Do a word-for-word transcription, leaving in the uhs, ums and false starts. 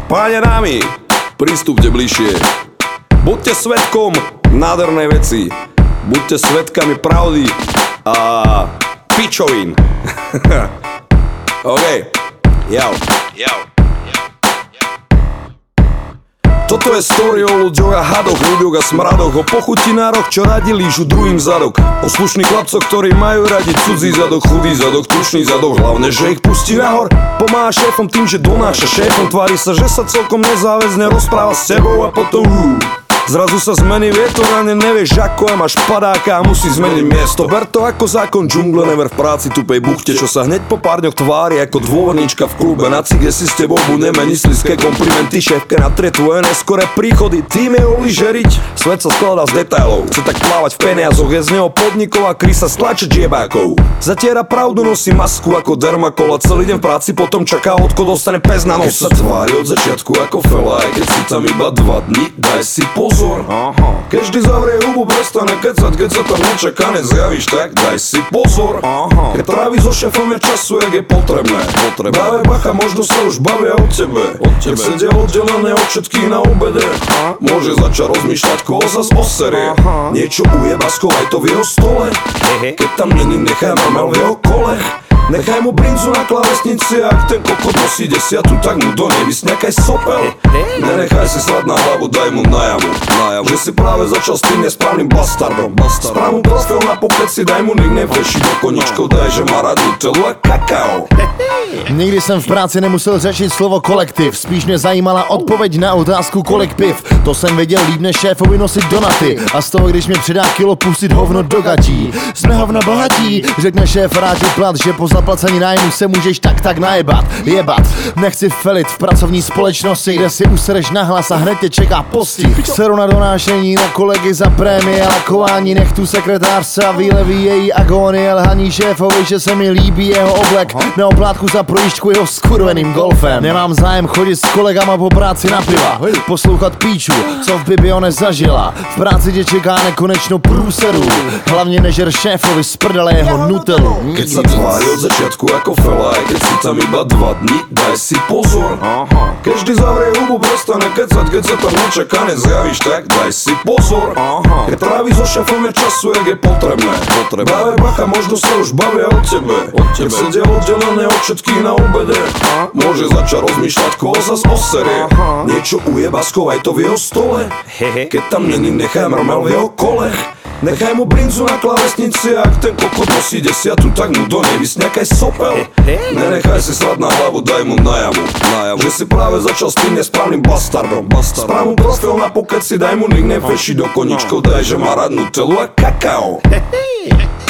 Páne dámy, pristúpte bližšie. Buďte svedkom nádhernej veci. Buďte svedkami pravdy a pičovín. OK, jau, jau. Toto je story o ľuďoch a hadoch, ľuďoch a smradoch, o pochutinároch, čo radi lížu druhým zadok, o slušných chlapcoch, ktorí majú radi cudzí zadok, chudý zadok, tučný zadok, hlavne, že ich pustí nahor. Pomáha šéfom tým, že donáša šéfom, tvári sa, že sa celkom nezáväzne rozpráva s tebou a potom uh, zrazu sa zmení vietor a ne nevieš ako a máš padáka a musí zmeniť miesto. Ber to ako zákon džungle, never v práci tupej buchte, čo sa hneď po pár dňoch tvári ako dôvodníčka v klube. Na cige si s tebou bude mení sliské komplimenty, šéfke natrie tvoje neskoré príchody. Tým je oližeriť, svet sa skladá z detailov, chce tak plávať v peniazoch, je z neho podnikov a krysa stlačať žiebákov. Zatiera pravdu, nosí masku ako dermakol a celý deň v práci potom čaká odko dostane pes na nos. Keď sa tvári od začiatku ako fela, aj keď si tam iba dva dni, daj si pozor. Aha. Keď vždy zavrie hubu, prestane kecať, keď sa tam nečakane zjavíš, tak daj si pozor. Aha. Keď trávi so šéfom je času, jak je potrebné, potrebné. Dávaj bacha, možno sa už bavia o tebe, od tebe. Keď sedia oddelené od všetkých na obede, aha, môže začať rozmýšľať, koho zas oserie. Aha. Niečo ujeba, schovaj to v jeho stole. Hehe. Keď tam není, nechaj marmel v jeho kole. Nechaj mu brinzu na klávesnici, ak ten kokot nosí desiatu, tak mu do nej vysňakaj sopel. Nenechaj si srať na hlavu, daj mu najavu, najavu, že si práve začal s tým nesprávnym bastardom. Bastard. Správ mu profil na pokleci, daj mu nickname, feši do koničkov, daj, že má rád Nutellu a kakao. Nikdy jsem v práci nemusel řešit slovo kolektiv, spíš mě zajímala odpověď na otázku kolik piv. To jsem věděl líp než šéfovi nosit donaty a z toho, když mi přidá kilo, pustit hovno do gatí. Jsme hovno bohatí, řekne šéf, rád ti plat, že po zaplacení nájmu se můžeš tak tak najebat, jebat. Nechci felit v pracovní společnosti, kde si usereš nahlas a hned tě čeká postih. Seru na donášení na kolegy za prémie, lakování nechtu sekretářce a výleví její agónie, lhaní šéfovi, že se mi líbí jeho oblek, neoplátku za projížďku jeho skurveným golfem. Nemám zájem chodit s kolegama po práci na piva, poslouchat píču, co v Bibio nezažila. V práci tě čeká nekonečno průserů, hlavně nežer šéfovi z prdele jeho Nutellu. Keď sa tvári od začiatku ako fela, aj keď si tam iba dva dni, daj si pozor. Aha. Keď vždy zavrie hubu, prestane kecať, keď sa tam nečakane zjavíš, tak daj si pozor. Aha. Keď trávi so šéfom je času, jak je potrebné, potrebné. Dávaj bacha, možno sa už bavia o tebe, od tebe. Keď sedia oddelené od všetkých na obede, aha, môže začať rozmýšľať, koho zas oserie. Aha. Niečo ujeba, schovaj to v jeho stole. Hehe. Keď tam není, nechaj mrmel v jeho kole. Nechaj mu brinzu na klávesnici, ak ten kokot nosí desiatu, tak mu do nej vysňakaj sopel. Nenechaj si srať na hlavu, daj mu najavu, najavu, že si práve začal s tým nesprávnym bastardom. Správ mu profil na pokeci, daj mu nickname, feši do koničkov, daj, že má rád Nutellu a kakao.